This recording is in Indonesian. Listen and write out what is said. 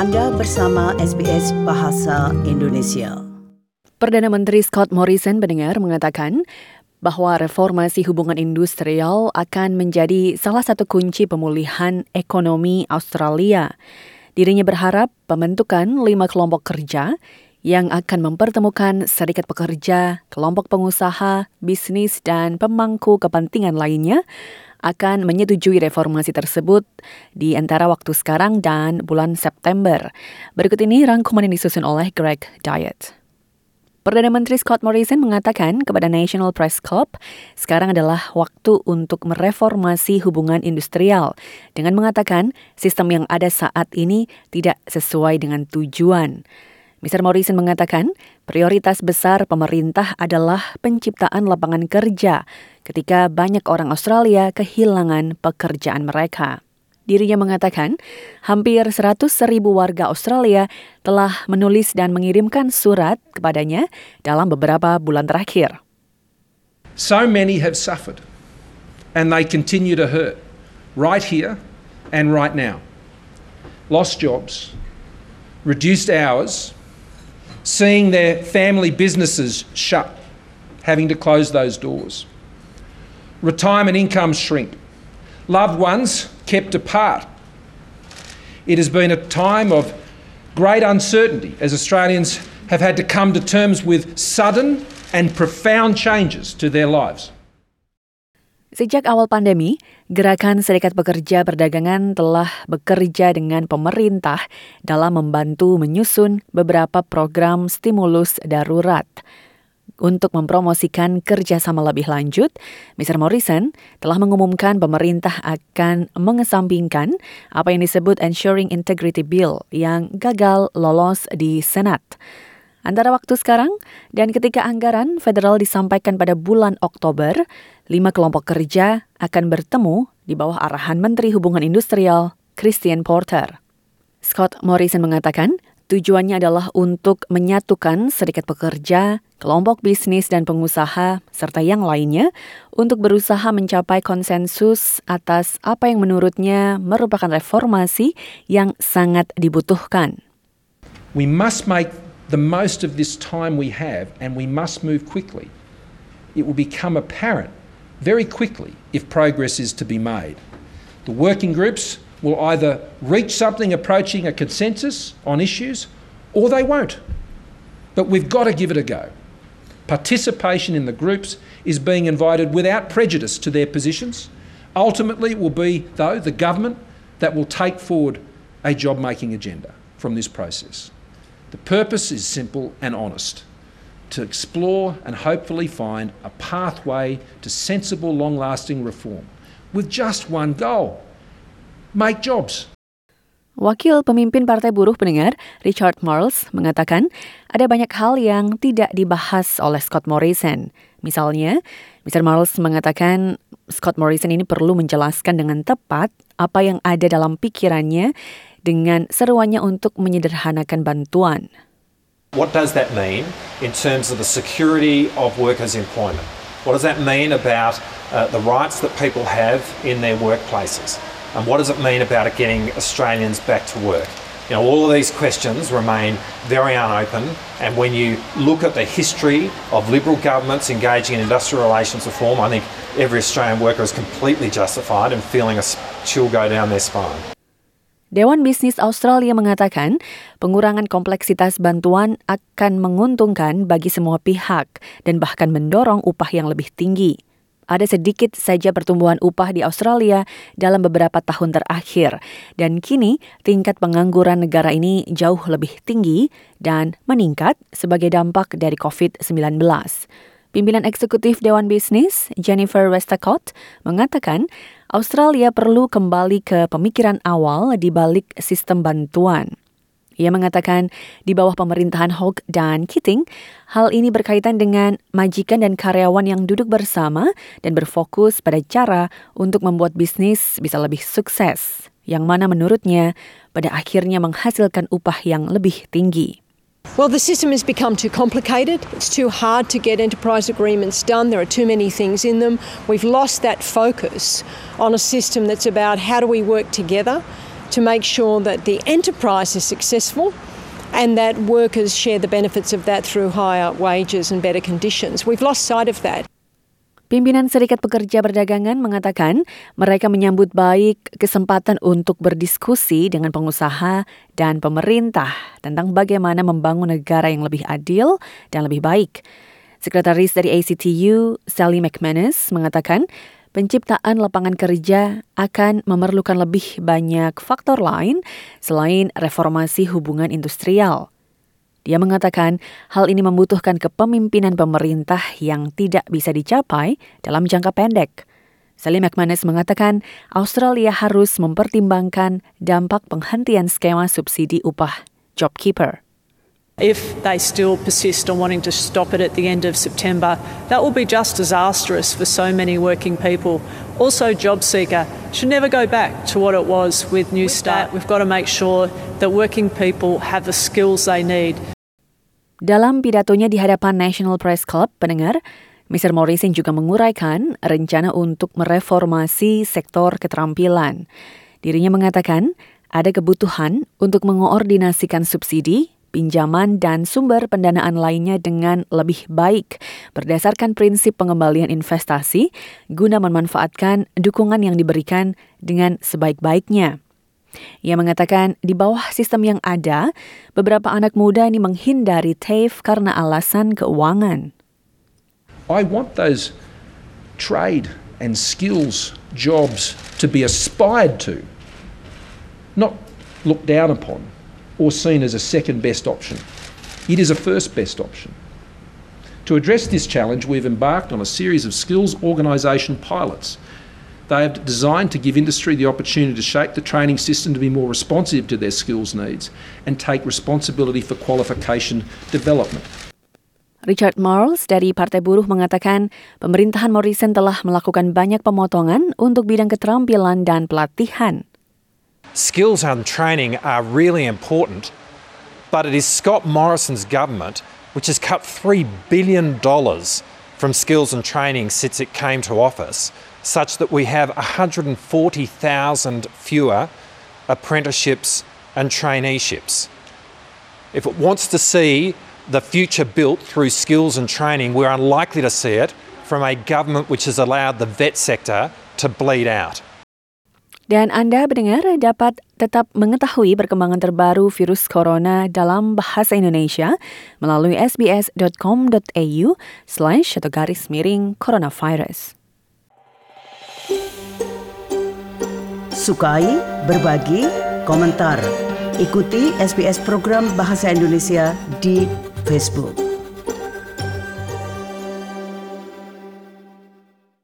Anda bersama SBS Bahasa Indonesia. Perdana Menteri Scott Morrison mengatakan bahwa reformasi hubungan industrial akan menjadi salah satu kunci pemulihan ekonomi Australia. Dirinya berharap pembentukan 5 kelompok kerja yang akan mempertemukan serikat pekerja, kelompok pengusaha, bisnis, dan pemangku kepentingan lainnya akan menyetujui reformasi tersebut di antara waktu sekarang dan bulan September. Berikut ini rangkuman yang disusun oleh Greg Diet. Perdana Menteri Scott Morrison mengatakan kepada National Press Club, sekarang adalah waktu untuk mereformasi hubungan industrial dengan mengatakan sistem yang ada saat ini tidak sesuai dengan tujuan. Mr. Morrison mengatakan prioritas besar pemerintah adalah penciptaan lapangan kerja ketika banyak orang Australia kehilangan pekerjaan mereka. Dirinya mengatakan hampir 100,000 warga Australia telah menulis dan mengirimkan surat kepadanya dalam beberapa bulan terakhir. So many have suffered and they continue to hurt right here and right now. Lost jobs, reduced hours, seeing their family businesses shut, having to close those doors. Retirement incomes shrink. Loved ones kept apart. It has been a time of great uncertainty as Australians have had to come to terms with sudden and profound changes to their lives. Sejak awal pandemi, Gerakan Serikat Pekerja Perdagangan telah bekerja dengan pemerintah dalam membantu menyusun beberapa program stimulus darurat. Untuk mempromosikan kerjasama lebih lanjut, Mr. Morrison telah mengumumkan pemerintah akan mengesampingkan apa yang disebut Ensuring Integrity Bill yang gagal lolos di Senat. Antara waktu sekarang dan ketika anggaran federal disampaikan pada bulan Oktober, 5 kelompok kerja akan bertemu di bawah arahan Menteri Hubungan Industrial, Christian Porter. Scott Morrison mengatakan tujuannya adalah untuk menyatukan serikat pekerja, kelompok bisnis dan pengusaha, serta yang lainnya untuk berusaha mencapai konsensus atas apa yang menurutnya merupakan reformasi yang sangat dibutuhkan. We must make the most of this time we have and we must move quickly. It will become apparent very quickly if progress is to be made. The working groups will either reach something approaching a consensus on issues or they won't. But we've got to give it a go. Participation in the groups is being invited without prejudice to their positions. Ultimately, it will be, though, the government that will take forward a job-making agenda from this process. The purpose is simple and honest, to explore and hopefully find a pathway to sensible, long-lasting reform with just one goal: make jobs. Wakil pemimpin Partai Buruh Pendengar, Richard Marles, mengatakan ada banyak hal yang tidak dibahas oleh Scott Morrison. Misalnya, Mr. Marles mengatakan Scott Morrison ini perlu menjelaskan dengan tepat apa yang ada dalam pikirannya dengan seruannya untuk menyederhanakan bantuan. What does that mean in terms of the security of workers' employment? What does that mean about the rights that people have in their workplaces? And what does it mean about getting Australians back to work? You know, all of these questions remain very unopen, and when you look at the history of Liberal governments engaging in industrial relations reform, I think every Australian worker is completely justified in feeling a chill go down their spine. Dewan Bisnis Australia mengatakan pengurangan kompleksitas bantuan akan menguntungkan bagi semua pihak dan bahkan mendorong upah yang lebih tinggi. Ada sedikit saja pertumbuhan upah di Australia dalam beberapa tahun terakhir, dan kini tingkat pengangguran negara ini jauh lebih tinggi dan meningkat sebagai dampak dari COVID-19. Pimpinan eksekutif Dewan Bisnis, Jennifer Westacott, mengatakan Australia perlu kembali ke pemikiran awal di balik sistem bantuan. Ia mengatakan di bawah pemerintahan Hawke dan Keating, hal ini berkaitan dengan majikan dan karyawan yang duduk bersama dan berfokus pada cara untuk membuat bisnis bisa lebih sukses, yang mana menurutnya pada akhirnya menghasilkan upah yang lebih tinggi. Well, the system has become too complicated. It's too hard to get enterprise agreements done. There are too many things in them. We've lost that focus on a system that's about how do we work together to make sure that the enterprise is successful and that workers share the benefits of that through higher wages and better conditions. We've lost sight of that. Pimpinan Serikat Pekerja Perdagangan mengatakan mereka menyambut baik kesempatan untuk berdiskusi dengan pengusaha dan pemerintah tentang bagaimana membangun negara yang lebih adil dan lebih baik. Sekretaris dari ACTU, Sally McManus, mengatakan penciptaan lapangan kerja akan memerlukan lebih banyak faktor lain selain reformasi hubungan industrial. Dia mengatakan hal ini membutuhkan kepemimpinan pemerintah yang tidak bisa dicapai dalam jangka pendek. Sally McManus mengatakan Australia harus mempertimbangkan dampak penghentian skema subsidi upah JobKeeper. If they still persist on wanting to stop it at the end of September, that will be just disastrous for so many working people. Also, JobSeeker should never go back to what it was with New Start. We've got to make sure that working people have the skills they need. Dalam pidatonya di hadapan National Press Club, pendengar, Mr. Morrison juga menguraikan rencana untuk mereformasi sektor keterampilan. Dirinya mengatakan ada kebutuhan untuk mengoordinasikan subsidi, pinjaman, dan sumber pendanaan lainnya dengan lebih baik berdasarkan prinsip pengembalian investasi guna memanfaatkan dukungan yang diberikan dengan sebaik-baiknya. Ia mengatakan di bawah sistem yang ada, beberapa anak muda ini menghindari TAFE karena alasan keuangan. I want those trade and skills jobs to be aspired to, not looked down upon or seen as a second best option. It is a first best option. To address this challenge, we've embarked on a series of skills organisation pilots. They are designed to give industry the opportunity to shape the training system to be more responsive to their skills needs and take responsibility for qualification development. Richard Marles dari Partai Buruh mengatakan pemerintahan Morrison telah melakukan banyak pemotongan untuk bidang keterampilan dan pelatihan. Skills and training are really important, but it is Scott Morrison's government which has cut $3 billion from skills and training since it came to office, such that we have 140,000 fewer apprenticeships and traineeships. If it wants to see the future built through skills and training, we're unlikely to see it from a government which has allowed the vet sector to bleed out. Dan Anda pendengar dapat tetap mengetahui perkembangan terbaru virus corona dalam bahasa Indonesia melalui sbs.com.au/coronavirus. Sukai, berbagi, komentar. Ikuti SBS program Bahasa Indonesia di Facebook.